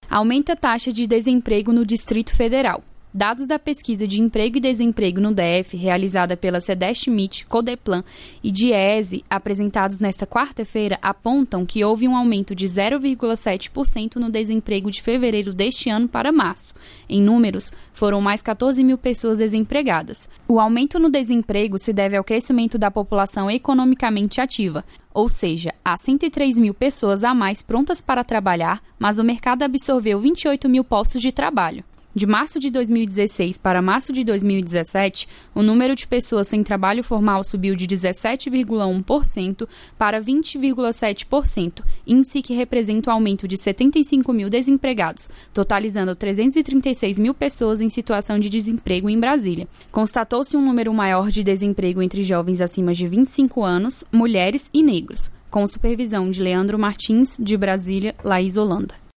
Aumenta a taxa de desemprego no Distrito Federal. Dados da pesquisa de emprego e desemprego no DF, realizada pela Sedestimit, Codeplan e Diese, apresentados nesta quarta-feira, apontam que houve um aumento de 0,7% no desemprego de fevereiro deste ano para março. Em números, foram mais 14 mil pessoas desempregadas. O aumento no desemprego se deve ao crescimento da população economicamente ativa, ou seja, há 103 mil pessoas a mais prontas para trabalhar, mas o mercado absorveu 28 mil postos de trabalho. De março de 2016 para março de 2017, o número de pessoas sem trabalho formal subiu de 17,1% para 20,7%, índice que representa um aumento de 75 mil desempregados, totalizando 336 mil pessoas em situação de desemprego em Brasília. Constatou-se um número maior de desemprego entre jovens acima de 25 anos, mulheres e negros, com supervisão de Leandro Martins, de Brasília, Laís Holanda.